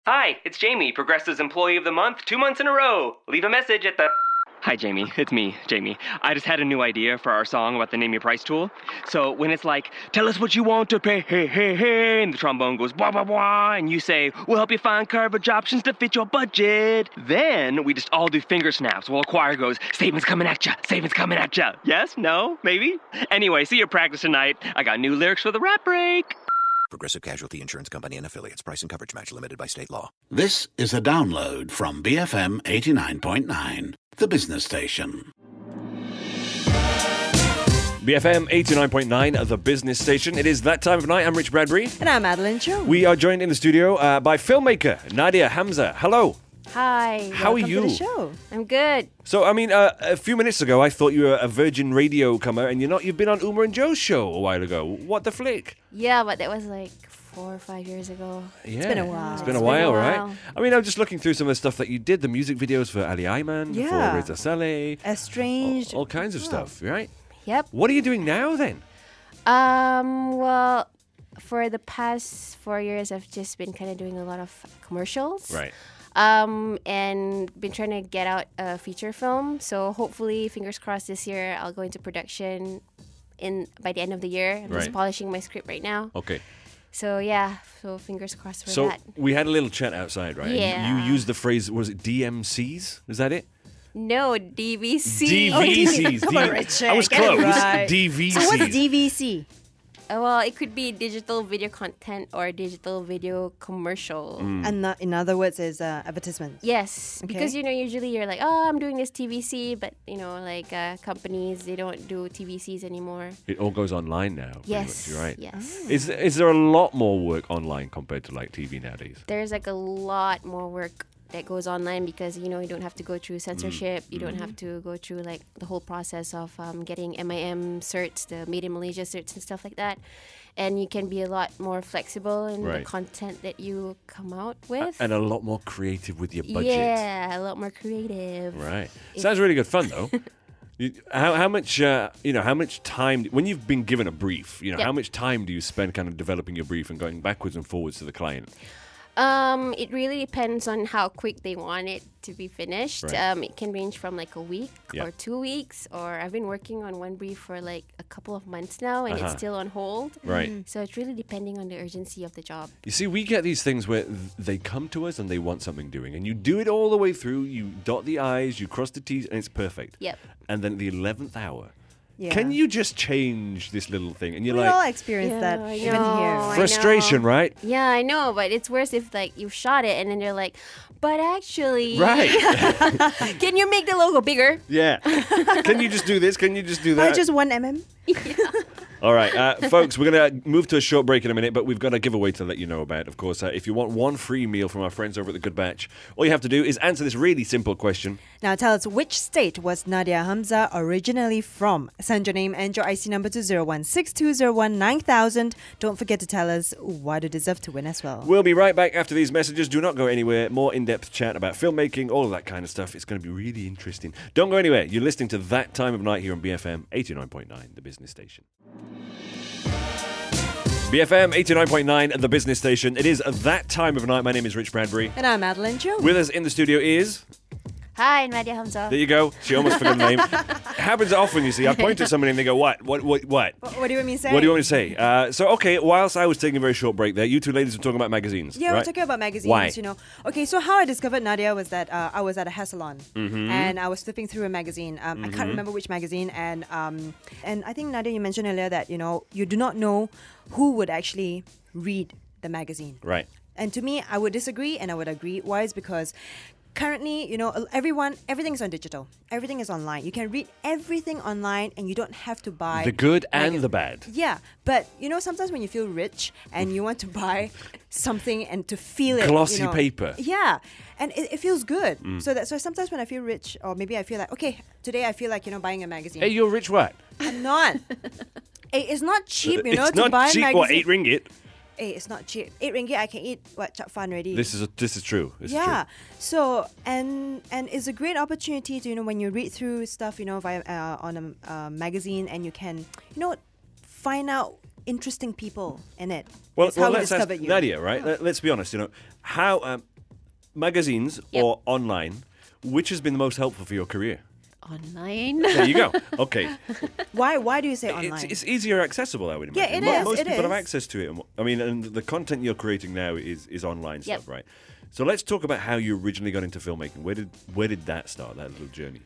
Hi, it's Jamie, Progressive's Employee of the Month, 2 months in a row. Leave a message at the... Hi, Jamie. It's me, Jamie. I just had a new idea for our song about the Name Your Price tool. So when it's like, tell us what you want to pay, hey, hey, hey, and the trombone goes, blah, blah, blah, and you say, we'll help you find coverage options to fit your budget. Then we just all do finger snaps while a choir goes, savings coming at ya, savings coming at ya. Yes? No? Maybe? Anyway, see you at practice tonight. I got new lyrics for the rap break. Progressive Casualty Insurance Company and Affiliates. Price and coverage match limited by state law. This is a download from BFM 89.9, the business station. BFM 89.9, the business station. It is that time of night. I'm Rich Bradbury. And I'm Madeline Cho. We are joined in the studio by filmmaker Nadia Hamza. Hello. Hi. How are Welcome you? to the show. I'm good. So, I mean, a few minutes ago, I thought you were a Virgin Radio comer, and you're not. You've been on Uma and Joe's show a while ago. What the flick? Yeah, but that was like 4 or 5 years ago. Yeah, It's been a while. It's been a while, right? I mean, I'm just looking through some of the stuff that you did, the music videos for Ali Ayman, Yeah. for Reza Saleh, Estranged. all kinds of Wow. stuff, right? Yep. What are you doing now, then? Well, for the past 4 years, I've just been kind of doing a lot of commercials. Right. And been trying to get out a feature film. So hopefully, fingers crossed, this year I'll go into production by the end of the year. I'm just Right. polishing my script right now. Okay. So yeah, so fingers crossed for So that. we had a little chat outside, right? And Yeah. you used the phrase, was it DMCs? Is that it? No, DVC. DVCs. Come on, Richard, I was get it close. right. DVCs. So what's DVC? Well, it could be digital video content or digital video commercial. And in other words, is advertisement. Yes, Okay. because usually you're like, oh, I'm doing this TVC, but companies, they don't do TVCs anymore. It all goes online now. pretty Yes, much, you're right. yes. Is there a lot more work online compared to like TV nowadays? There's like a lot more work that goes online because you don't have to go through censorship. You don't have to go through like the whole process of getting MIM certs, the Made in Malaysia certs and stuff like that. And you can be a lot more flexible in Right. the content that you come out with. And a lot more creative with your budget. Yeah, a lot more creative. Right. Sounds really good fun though. How much how much time when you've been given a brief, Yep. how much time do you spend kind of developing your brief and going backwards and forwards to the client? It really depends on how quick they want it to be finished. Right. It can range from like a week Yeah. or 2 weeks, or I've been working on one brief for like a couple of months now, and it's still on hold. Right. So it's really depending on the urgency of the job. You see, we get these things where they come to us and they want something doing, and you do it all the way through. You dot the I's, you cross the T's, and it's perfect. Yep. And then at the 11th hour, Yeah. can you just change this little thing? And you're We like, all experience that, I even know, here. I frustration, know. right? Yeah, I know, but it's worse if like you shot it and then they're like, but actually, Right. can you make the logo bigger? Yeah. Can you just do this? Can you just do By that? just 1 mm? All right, folks, we're going to move to a short break in a minute, but we've got a giveaway to let you know about. Of course, if you want one free meal from our friends over at The Good Batch, all you have to do is answer this really simple question. Now tell us, which state was Nadia Hamza originally from? Send your name and your IC number to 0162019,000. Don't forget to tell us why you deserve to win as well. We'll be right back after these messages. Do not go anywhere. More in-depth chat about filmmaking, all of that kind of stuff. It's going to be really interesting. Don't go anywhere. You're listening to That Time of Night here on BFM 89.9, the business station. BFM 89.9, the business station. It is That Time of Night. My name is Rich Bradbury. And I'm Madeline Cho. With us in the studio is... Hi, Nadia Hamza. There you go. She almost forgot the name. Happens often, you see. I point to somebody and they go, what? What? What do you want me to say? What do you want me to say? Okay, whilst I was taking a very short break there, you two ladies were talking about magazines. Yeah, right? we're talking about magazines, Why? Okay, so how I discovered Nadia was that I was at a hair salon and I was flipping through a magazine. I can't remember which magazine, and I think, Nadia, you mentioned earlier that, you do not know who would actually read the magazine. Right. And to me, I would disagree and I would agree. Why? Is because currently, everything's on digital. Everything is online. You can read everything online and you don't have to buy... The good and the bad. Yeah, but sometimes when you feel rich and you want to buy something and to feel it... Glossy paper. Yeah, and it feels good. So sometimes when I feel rich, or maybe I feel like, okay, today I feel like, buying a magazine. Hey, you're rich what? I'm not. It's not cheap, It's to not buy cheap, a magazine. what, 8 ringgit? Hey, it's not cheap. 8 ringgit, I can eat, chap fan already. This is true. This is Yeah. true. So and it's a great opportunity to when you read through stuff via on a magazine, and you can find out interesting people in it. Well, It's how we let's ask discovered you. Nadia, right? Let's be honest. How magazines Yep. or online, which has been the most helpful for your career? Online. There you go. Okay. Why do you say online? It's easier accessible, I would Yeah, imagine. it is, Most it people have is. access to it. I mean, and the content you're creating now is online Yep. stuff, right? So let's talk about how you originally got into filmmaking. Where did that start, that little journey?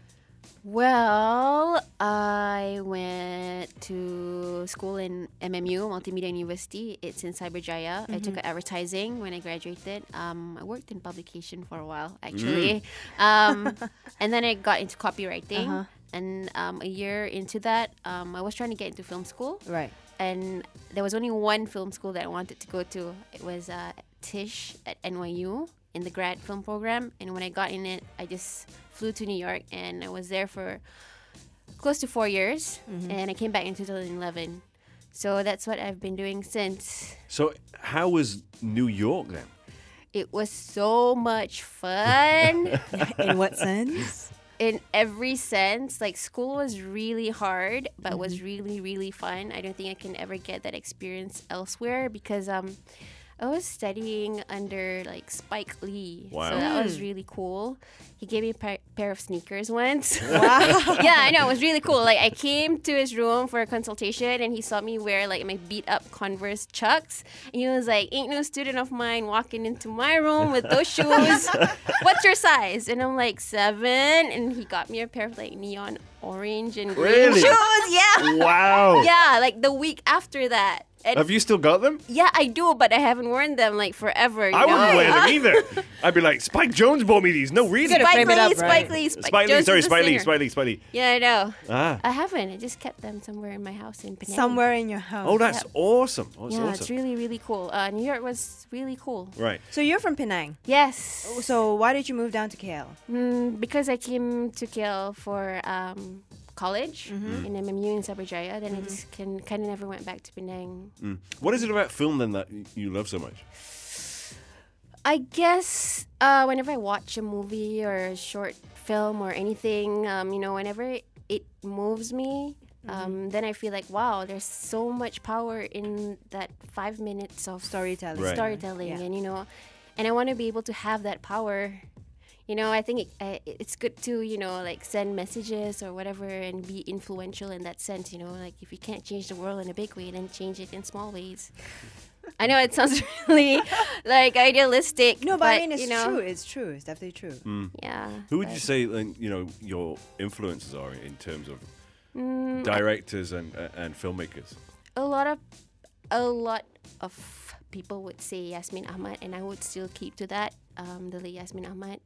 Well, I went to school in MMU, Multimedia University. It's in Cyberjaya. I took advertising when I graduated. I worked in publication for a while, actually. And then I got into copywriting. And a year into that, I was trying to get into film school. Right. And there was only one film school that I wanted to go to. It was Tisch at NYU in the grad film program. And when I got in it, I just flew to New York, and I was there for close to 4 years. And I came back in 2011. So that's what I've been doing since. So how was New York then? It was so much fun. In what sense? In every sense. Like, school was really hard, but was really, really fun. I don't think I can ever get that experience elsewhere because I was studying under like Spike Lee. Wow. So that was really cool. He gave me a pair of sneakers once. Wow. Yeah, I know. It was really cool. Like, I came to his room for a consultation, and he saw me wear like my beat up Converse Chucks. And he was like, ain't no student of mine walking into my room with those shoes. What's your size? And I'm like, 7. And he got me a pair of like neon orange and green Really? shoes. Yeah. Wow. Yeah, like the week after that. And Have you still got them? yeah, I do, but I haven't worn them like forever. You I wouldn't know? wear them either. I'd be like, Spike Jones bought me these. No reason. Gotta frame it up, right? Spike Lee. Spike Lee, Jones sorry, is the singer. Spike Lee. Yeah, I know. Ah. I haven't. I just kept them somewhere in my house in Penang. Somewhere in your house. Oh, that's awesome. Oh, that's Yeah, awesome. it's really, really cool. New York was really cool. Right. So you're from Penang. Yes. So why did you move down to KL? Because I came to KL for college Mm-hmm. in MMU in Cyberjaya. Then I just kind of never went back to Penang. What is it about film then that you love so much? I guess whenever I watch a movie or a short film or anything, whenever it moves me, then I feel like, wow, there's so much power in that 5 minutes of Storytelling. Right. storytelling, Yeah. and I want to be able to have that power. I think it's good to, like send messages or whatever and be influential in that sense, like if you can't change the world in a big way, then change it in small ways. I know it sounds really like idealistic. No, but I mean, it's you know, true. It's true. It's definitely true. Yeah. Who would but- you say, like, your influences are in terms of directors and filmmakers? A lot of people would say Yasmin Ahmad, and I would still keep to that. The late Yasmin Ahmad,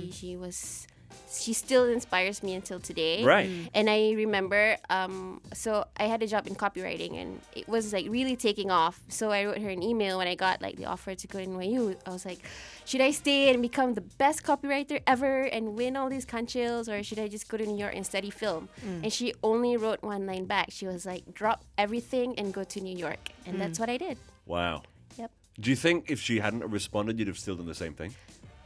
she still inspires me until today. Right. And I remember, so I had a job in copywriting, and it was like really taking off. So I wrote her an email when I got like the offer to go to NYU. I was like, should I stay and become the best copywriter ever and win all these Kanchils, or should I just go to New York and study film? And she only wrote one line back. She was like, drop everything and go to New York. And that's what I did. Wow. Yep. Do you think if she hadn't have responded, you'd have still done the same thing?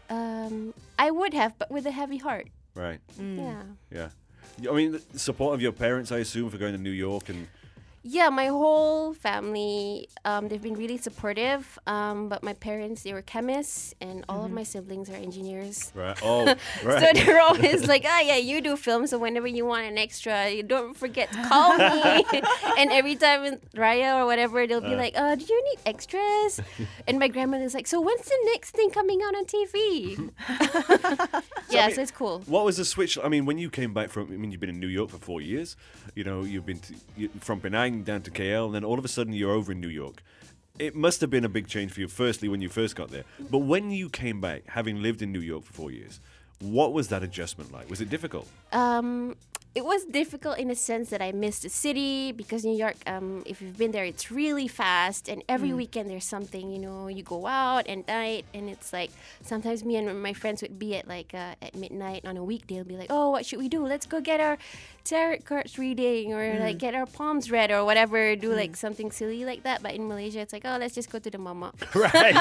I would have, but with a heavy heart. Right. Yeah. Yeah. I mean, the support of your parents, I assume, for going to New York and... Yeah, my whole family, they've been really supportive. But my parents, they were chemists, and all of my siblings are engineers. Right. Oh, right. So they're always like, yeah, you do film, so whenever you want an extra, you don't forget to call me. And every time in Raya or whatever, they'll be like, do you need extras? And my grandmother's like, so when's the next thing coming out on TV? Yeah, so it's cool. What was the switch? I mean, when you came back you've been in New York for 4 years. You've been from Penang down to KL, and then all of a sudden you're over in New York. It must have been a big change for you, firstly, when you first got there. But when you came back, having lived in New York for 4 years, what was that adjustment like? Was it difficult? It was difficult in the sense that I missed the city because New York, if you've been there, it's really fast. And every weekend there's something, you go out at night, and it's like sometimes me and my friends would be at at midnight on a weekday. They'll be like, oh, what should we do? Let's go get our tarot cards reading or like get our palms read or whatever. Do like something silly like that. But in Malaysia, it's like, oh, let's just go to the mama. Right.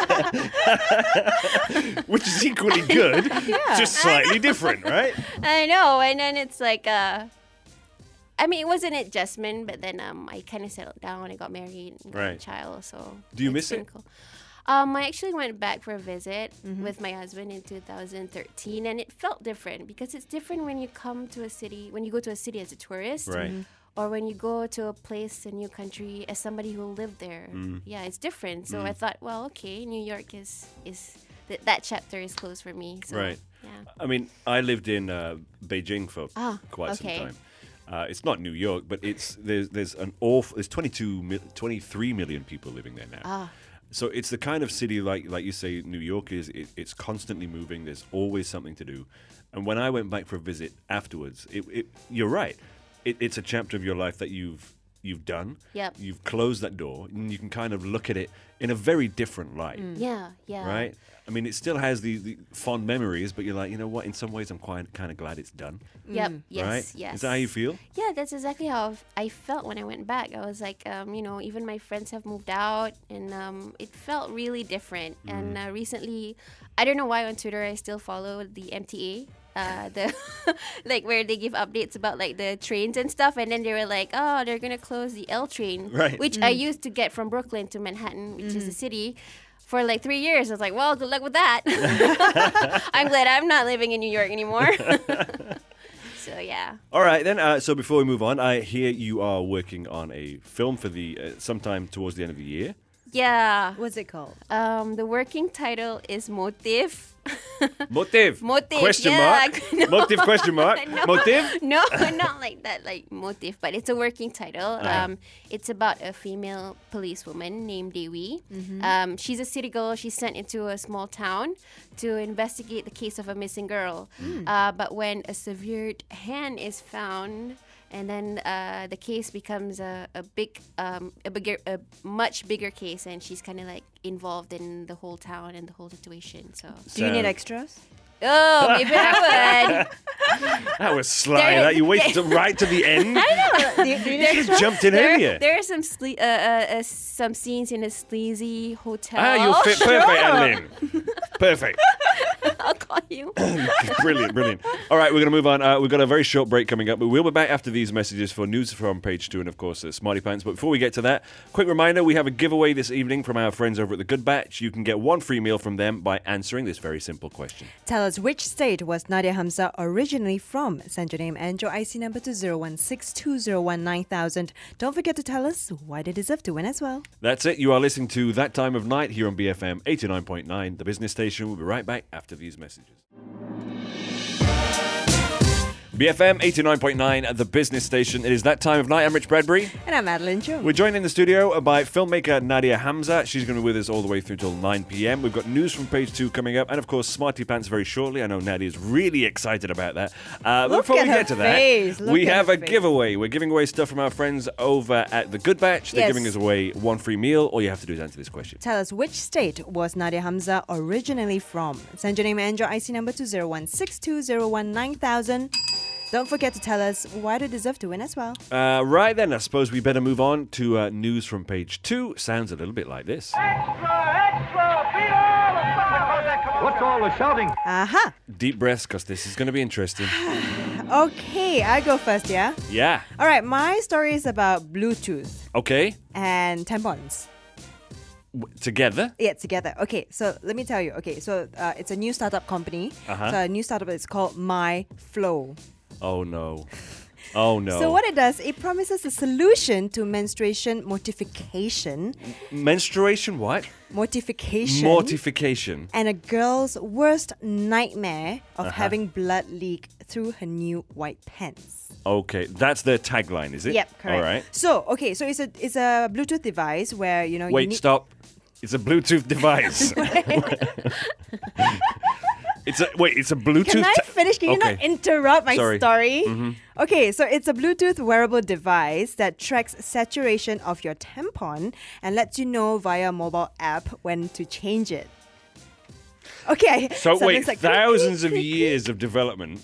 Which is equally good, just slightly different, right? I know. And then it's like, I mean, it was an adjustment, but then I kind of settled down. I got married and got a Right. child. So Do you it's miss been it? Cool. I actually went back for a visit with my husband in 2013, and it felt different because it's different when you come to a city, when you go to a city as a tourist, Right. or when you go to a place, a new country, as somebody who lived there. Yeah, it's different. So I thought, well, okay, New York is that chapter is closed for me. So, Right. Yeah. I mean, I lived in Beijing for quite okay. some time. It's not New York, but there's 23 million people living there now. So it's the kind of city like you say New York is. It's constantly moving. There's always something to do. And when I went back for a visit afterwards, you're right. It's a chapter of your life that you've done. Yep. You've closed that door, and you can kind of look at it in a very different light. Yeah. Right? I mean, it still has the fond memories, but you're like, you know what? In some ways, I'm kind of glad it's done. Yep. Yes. Right? Yes. Is that how you feel? Yeah, that's exactly how I felt when I went back. I was like, even my friends have moved out, and it felt really different. And recently, I don't know why on Twitter I still follow the MTA. The like where they give updates about like the trains and stuff, and then they were like, oh, they're gonna close the L train, Right. which I used to get from Brooklyn to Manhattan, which is a city, for like 3 years. I was like, well, good luck with that. I'm glad I'm not living in New York anymore. So yeah. All right, then. So before we move on, I hear you are working on a film for the sometime towards the end of the year. Yeah. What's it called? The working title is Motive. Motive. Motive, Question yeah, mark. no. Motive question mark. No. Motive. No, not like that, like Motive, but it's a working title. It's about a female policewoman named Dewi. She's a city girl. She's sent into a small town to investigate the case of a missing girl. But when a severed hand is found, and then the case becomes a much bigger case, and she's kind of like involved in the whole town and the whole situation. So, Do you need extras? oh, maybe I would. That was sly. There- That you waited right to the end. Do you need You should have jumped in earlier. There are some some scenes in a sleazy hotel. You fit perfect, Adeline. Perfect. I'll call you. Brilliant. All right, we're going to move on. We've got a very short break coming up, but we'll be back after these messages for news from page 2 and, of course, Smarty Pants. But before we get to that, quick reminder, we have a giveaway this evening from our friends over at The Good Batch. You can get one free meal from them by answering this very simple question. Tell us which state was Nadia Hamza originally from. Send your name and your IC number to 0162019,000. Don't forget to tell us why they deserve to win as well. That's it. You are listening to That Time of Night here on BFM 89.9, the business station. We'll be right back after these messages. BFM 89.9, the business station. It is that time of night. I'm Rich Bradbury. And I'm Madeline Chung. We're joined in the studio by filmmaker Nadia Hamza. She's going to be with us all the way through till 9 p.m. We've got news from page 2 coming up, and of course, Smarty Pants very shortly. I know Nadia's really excited about that. But Look before at we her get to face. that, Look we at have her a face. giveaway. We're giving away stuff from our friends over at The Good Batch. They're Yes. giving us away one free meal. All you have to do is answer this question. Tell us which state was Nadia Hamza originally from. Send your name and your IC number to 0162019,000. Don't forget to tell us why they deserve to win as well. Right then, I suppose we better move on to news from page 2. Sounds a little bit like this. What's all the shouting? Aha! Deep breaths, because this is going to be interesting. Okay, I go first, yeah? Yeah. All right, my story is about Bluetooth Okay. and tampons. Together. Yeah, together. Okay, so let me tell you. Okay, so it's a new startup company. Uh-huh. So a new startup is called MyFlow. Oh, no. Oh, no. So what it does, it promises a solution to menstruation mortification. Menstruation what? Mortification. Mortification. And a girl's worst nightmare of having blood leak through her new white pants. Okay, that's their tagline, is it? Yep, correct. All right. So, okay, so it's a Bluetooth device where, you know, you Wait, need... stop. It's a Bluetooth device. It's a Bluetooth. Can I finish? Can you not Okay. interrupt my Sorry. story? Okay, so it's a Bluetooth wearable device that tracks saturation of your tampon and lets you know via mobile app when to change it. Okay. So wait, it's like thousands of years of development,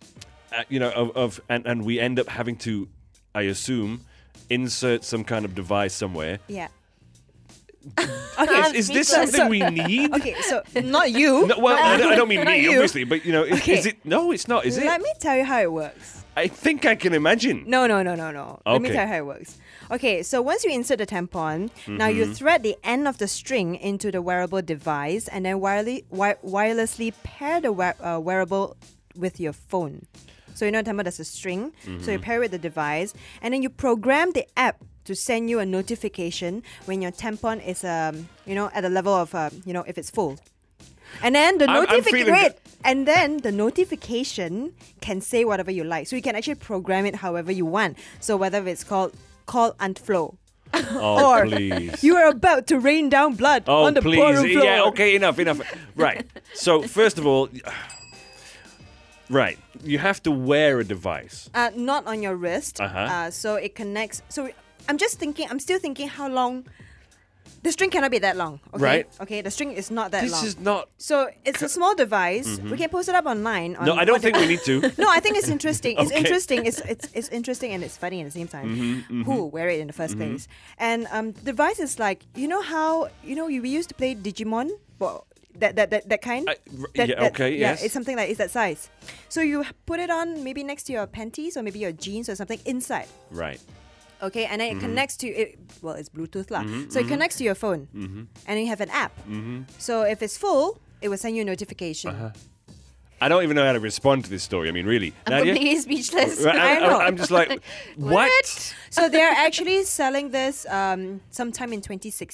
and we end up having to, I assume, insert some kind of device somewhere. Yeah. Okay, Is this something we need? okay, so not you. No, well, I don't mean Not me, you. obviously, but you know, is it? No, it's not. Is it? Let me tell you how it works. I think I can imagine. No. Let me Okay. tell you how it works. Okay, so once you insert the tampon, now Mm-hmm. you thread the end of the string into the wearable device and then wirelessly pair the wearable with your phone. So you know tampon there's a string, so Mm-hmm. you pair it with the device and then you program the app to send you a notification when your tampon is at the level of if it's full. And then the I'm notification feeling and then the notification can say whatever you like. So you can actually program it however you want. So whether it's called call and flow. Oh, Or please. you are about to rain down blood Oh, on the please. ballroom floor. Yeah, okay, enough. Right. So, first of all, right, you have to wear a device. Not on your wrist. Uh-huh. So it connects. So I'm still thinking how long. The string cannot be that long. Okay? Right. Okay, the string is not that This long. is not. So it's a small device. We can post it up online. On No, I don't what think the- we need to. No, I think it's interesting. It's Okay. interesting. It's interesting and it's funny at the same time. Who will wear it in the first place? And the device is like how we used to play Digimon. Well, that kind. Yes. It's something like it's that size. So you put it on maybe next to your panties or maybe your jeans or something inside. Right. Okay, and then it connects to it. Well, it's Bluetooth lah. So it connects to your phone, and you have an app. So if it's full, it will send you a notification. I don't even know how to respond to this story. I mean, really. I'm Nadia? completely speechless. Right, I know. I'm just like, what? So they're actually selling this sometime in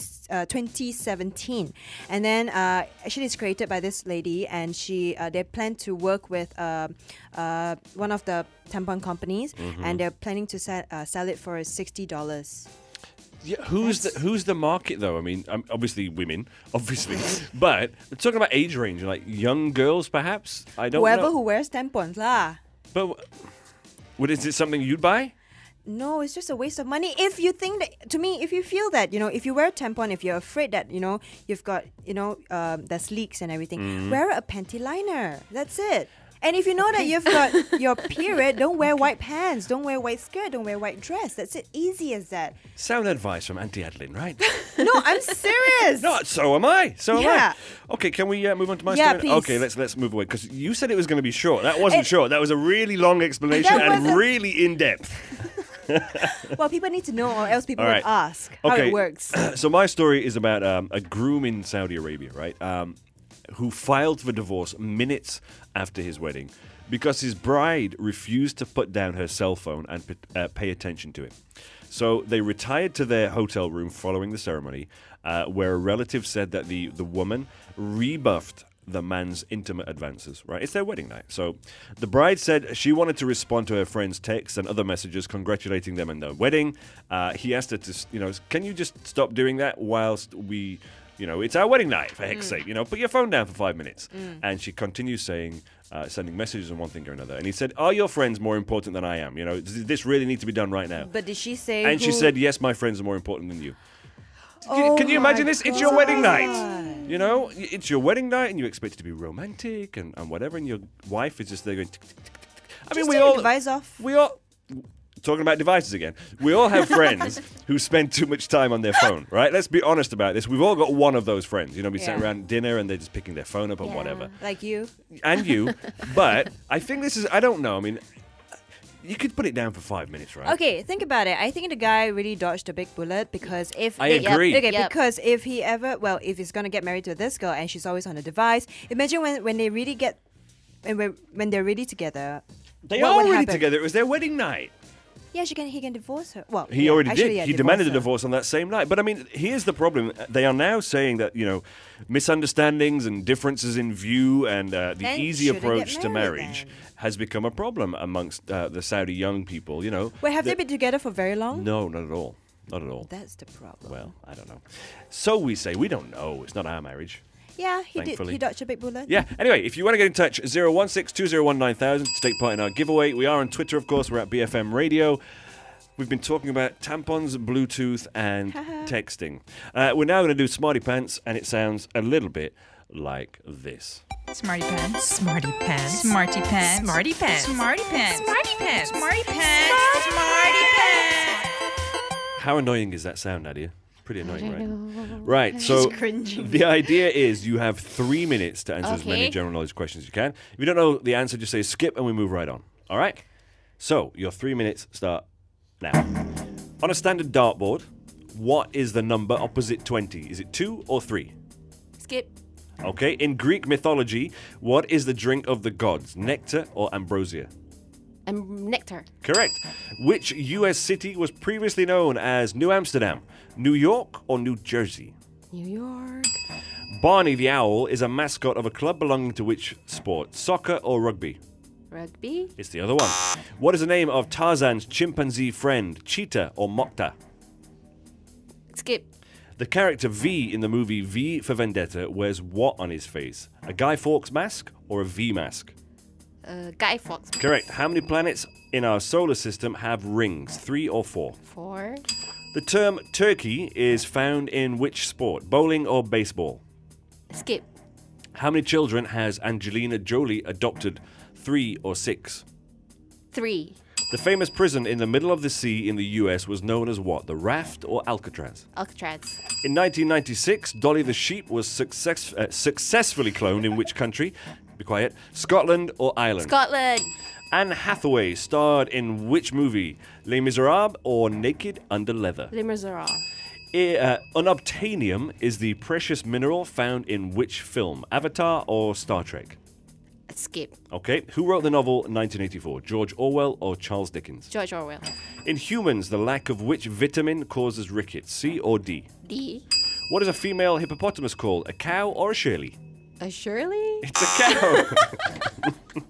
2017, and then actually it's created by this lady, and they plan to work with one of the tampon companies, and they're planning to sell it for $60. Yeah, who's the market though? I mean, obviously women, obviously, but talking about age range, like young girls, perhaps. I don't Whoever know. who wears tampons lah. But is it something you'd buy? No, it's just a waste of money. If you think that, to me, if you feel that, if you wear a tampon, if you're afraid that, you've got, there's leaks and everything, wear a panty liner. That's it. And if you know that you've got your period, don't wear white pants, don't wear white skirt, don't wear white dress. That's it. Easy as that. Sound advice from Auntie Adeline, right? No, I'm serious. No, so am I. So am Yeah. I. Okay, can we move on to my Yeah, story? please. Okay, let's move away because you said it was going to be short. That wasn't short. That was a really long explanation That and wasn't- really in depth. Well, people need to know, or else people All would right. ask how Okay. it works. So my story is about a groom in Saudi Arabia, right? Who filed for divorce minutes after his wedding because his bride refused to put down her cell phone and pay attention to it. So they retired to their hotel room following the ceremony, where a relative said that the woman rebuffed the man's intimate advances, right? It's their wedding night. So the bride said she wanted to respond to her friend's texts and other messages congratulating them on their wedding. He asked her to, can you just stop doing that whilst we, it's our wedding night, for heck's sake, put your phone down for 5 minutes. And she continues saying, sending messages on one thing or another. And he said, are your friends more important than I am? Does this really need to be done right now? But did she say? And she who- said, yes, my friends are more important than you. Oh Can you my imagine this? It's your wedding night. God. It's your wedding night, and you expect it to be romantic and whatever, and your wife is just there going. Tick, tick, tick, tick, tick. I mean, Just we take the all device off. we all talking about devices again. We all have friends who spend too much time on their phone, right? Let's be honest about this. We've all got one of those friends. We sit Yeah. around dinner and they're just picking their phone up and Yeah. whatever. Like you. And you, but I think this is. I don't know. I mean, you could put it down for 5 minutes, right? Okay, think about it. I think the guy really dodged a big bullet because if I agree. Okay, Yep. because if he's gonna get married to this girl and she's always on a device, imagine when they really get when they're really together. They what are would already happen? together. It was their wedding night. Yeah, he can divorce her. Well, He yeah, already actually, did. yeah, He demanded a her. divorce on that same night. But I mean, here's the problem. They are now saying that, misunderstandings and differences in view and the Then easy shouldn't approach get to married marriage then. has become a problem amongst the Saudi young people, Wait, have they been together for very long? No, not at all. Not at all. That's the problem. Well, I don't know. So we say, we don't know. It's not our marriage. Yeah, he did. Thankfully. He dodged a big bullet. Yeah, anyway, if you want to get in touch, 016-201-9000 to take part in our giveaway. We are on Twitter, of course. We're at BFM Radio. We've been talking about tampons, Bluetooth, and texting. We're now going to do Smarty Pants, and it sounds a little bit like this. Smarty pants. Smarty pants. Smarty pants. Smarty pants. Smarty pants. Smarty pants. Smarty pants. Smarty pants. How annoying is that sound, Nadia? Pretty I annoying, right? don't know. Right, so cringing. the idea is you have 3 minutes to answer as many Okay. general knowledge questions as you can. If you don't know the answer, just say skip and we move right on. All right? So your 3 minutes start now. On a standard dartboard, what is the number opposite 20? Is it 2 or 3? Skip. Okay, in Greek mythology, what is the drink of the gods? Nectar or ambrosia? Nectar. Correct. Which US city was previously known as New Amsterdam? New York or New Jersey? New York. Barney the owl is a mascot of a club belonging to which sport? Soccer or rugby? Rugby. It's the other one. What is the name of Tarzan's chimpanzee friend? Cheetah or Mokta? Skip. The character V in the movie V for Vendetta wears what on his face? A Guy Fawkes mask or a V mask? Guy Fawkes. Correct. How many planets in our solar system have rings? 3 or 4? 4. The term turkey is found in which sport? Bowling or baseball? Skip. How many children has Angelina Jolie adopted? 3 or 6? 3. The famous prison in the middle of the sea in the US was known as what? The Raft or Alcatraz? Alcatraz. In 1996, Dolly the sheep was successfully cloned in which country? Be quiet. Scotland or Ireland? Scotland. Anne Hathaway starred in which movie? Les Miserables or Naked Under Leather? Les Miserables. Unobtainium is the precious mineral found in which film? Avatar or Star Trek? Skip. Okay. Who wrote the novel 1984? George Orwell or Charles Dickens? George Orwell. In humans, the lack of which vitamin causes rickets? C or D? D. What is a female hippopotamus called? A cow or a Shirley? A Shirley? It's a cow.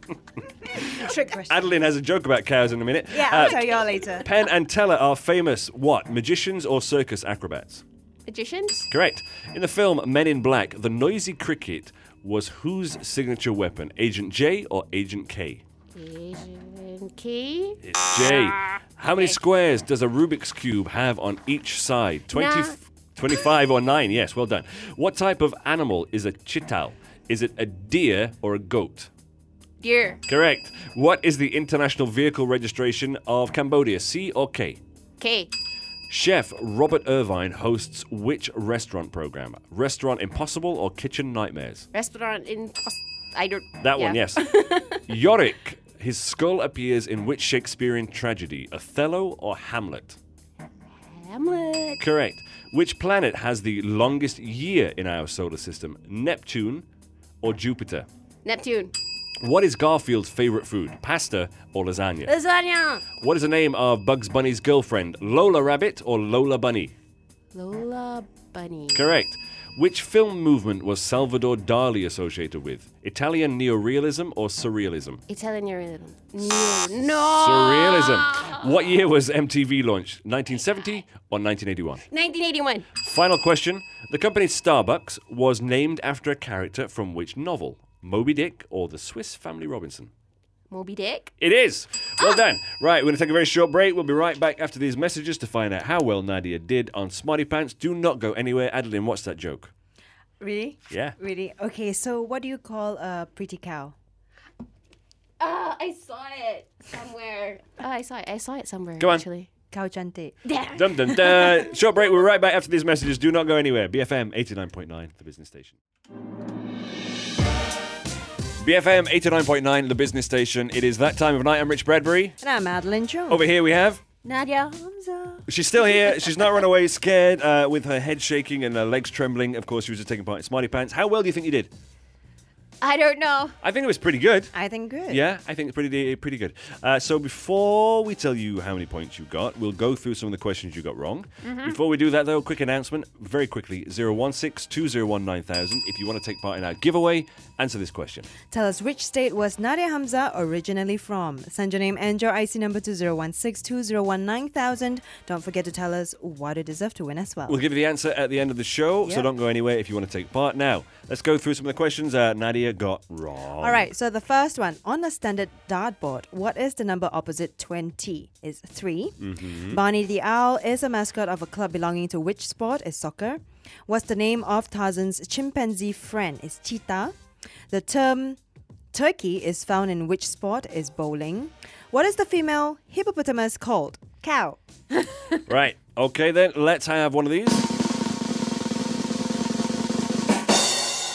Trick question. Adeline has a joke about cows in a minute. Yeah, I'll tell you all later. Penn and Teller are famous what? Magicians or circus acrobats? Magicians? Correct. In the film Men in Black, the noisy cricket was whose signature weapon? Agent J or Agent K? Agent K? It's J. How many squares does a Rubik's Cube have on each side? 25 or 9? Yes, well done. What type of animal is a chital? Is it a deer or a goat? Deer. Correct. What is the international vehicle registration of Cambodia? C or K? K. Chef Robert Irvine hosts which restaurant program? Restaurant Impossible or Kitchen Nightmares? Restaurant in... I don't... That yeah. one, yes. Yorick, his skull appears in which Shakespearean tragedy? Othello or Hamlet? Hamlet. Correct. Which planet has the longest year in our solar system? Neptune or Jupiter? Neptune. What is Garfield's favorite food? Pasta or lasagna? Lasagna. What is the name of Bugs Bunny's girlfriend? Lola Rabbit or Lola Bunny? Lola Bunny. Correct. Which film movement was Salvador Dali associated with? Italian neorealism or surrealism? Italian neorealism. No. Surrealism. What year was MTV launched? 1970 or 1981? 1981. Final question. The company Starbucks was named after a character from which novel? Moby Dick or The Swiss Family Robinson? Moby Dick. It is. Well done. Right, we're going to take a very short break. We'll be right back after these messages to find out how well Nadia did on Smarty Pants. Do not go anywhere. Adeline, what's that joke? Really? Yeah. Really? Okay, so what do you call a pretty cow? I saw it somewhere. I saw it somewhere. Go on. Actually. Cow cantik. Damn. Dun, dun, dun. Short break. We're right back after these messages. Do not go anywhere. BFM 89.9, the business station. BFM 89.9, the business station. It is that time of night. I'm Rich Bradbury. And I'm Madeline Jones. Over here we have... Nadia. She's still here. She's not run away scared with her head shaking and her legs trembling. Of course, she was just taking part in Smarty Pants. How well do you think you did? I don't know. I think it was pretty good. I think good. Yeah, I think it's pretty good. So before we tell you how many points you got, we'll go through some of the questions you got wrong. Before we do that, though, quick announcement, very quickly, 016-201-9000. If you want to take part in our giveaway, answer this question. Tell us which state was Nadia Hamza originally from. Send your name and your IC number to 016-201-9000. Don't forget to tell us what you deserve to win as well. We'll give you the answer at the end of the show, so Yep. don't go anywhere if you want to take part. Now, let's go through some of the questions Nadia got wrong. All right, so the first one. On a standard dartboard, what is the number opposite 20? Is 3. Barney the Owl is a mascot of a club belonging to which sport? Is soccer. What's the name of Tarzan's chimpanzee friend? Is cheetah. The term turkey is found in which sport? Is bowling. What is the female hippopotamus called? Cow. Right, okay then, let's have one of these.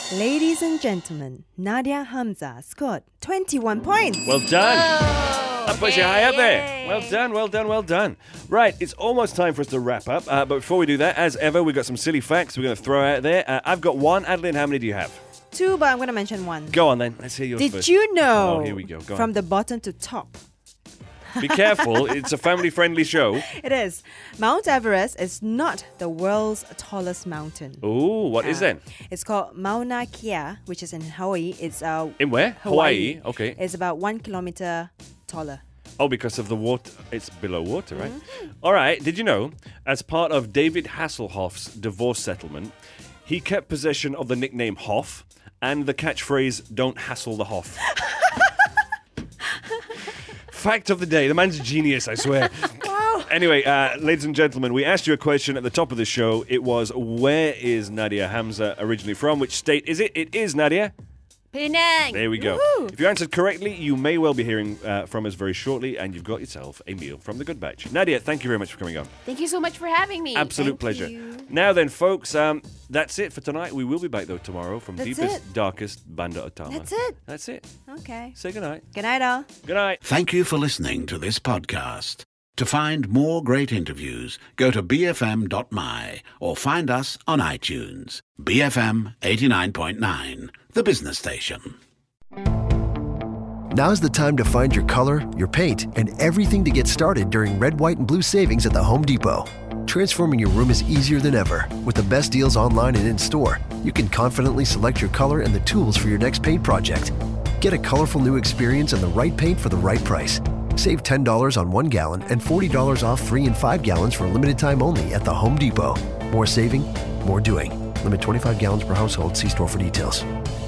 Ladies and gentlemen, Nadia Hamza scored 21 points. Well done. That puts you high up there. Well done, well done, well done. Right, it's almost time for us to wrap up. But before we do that, as ever, we've got some silly facts we're going to throw out there. I've got one. Adeline, how many do you have? 2, but I'm going to mention 1. Go on then. Let's hear yours Did first. you know? Oh, here we go. Go from on. the bottom to top. Be careful. It's a family-friendly show. It is. Mount Everest is not the world's tallest mountain. Ooh, what is that? It's called Mauna Kea, which is in Hawaii. It's In where? Hawaii. Okay. It's about 1 kilometer taller. Oh, because of the water. It's below water, right? All right. Did you know, as part of David Hasselhoff's divorce settlement, he kept possession of the nickname Hoff and the catchphrase, "Don't hassle the Hoff." Fact of the day. The man's a genius, I swear. Wow. Anyway, ladies and gentlemen, we asked you a question at the top of the show. It was, where is Nadia Hamza originally from? Which state is it? It is, Nadia. Penang. There we go. Woohoo. If you answered correctly, you may well be hearing from us very shortly, and you've got yourself a meal from the Good Batch. Nadia, thank you very much for coming on. Thank you so much for having me. Absolute Thank pleasure. you. Now then, folks, that's it for tonight. We will be back, though, tomorrow from That's deepest, it. darkest Banda Utama. That's it. That's it. Okay. Say goodnight. Good night, all. Good night. Thank you for listening to this podcast. To find more great interviews, go to bfm.my or find us on iTunes. BFM 89.9, the business station. Now's the time to find your color, your paint, and everything to get started during Red, White, and Blue savings at the Home Depot. Transforming your room is easier than ever. With the best deals online and in-store, you can confidently select your color and the tools for your next paint project. Get a colorful new experience and the right paint for the right price. Save $10 on 1 gallon and $40 off 3 and 5 gallons for a limited time only at the Home Depot. More saving, more doing. Limit 25 gallons per household. See store for details.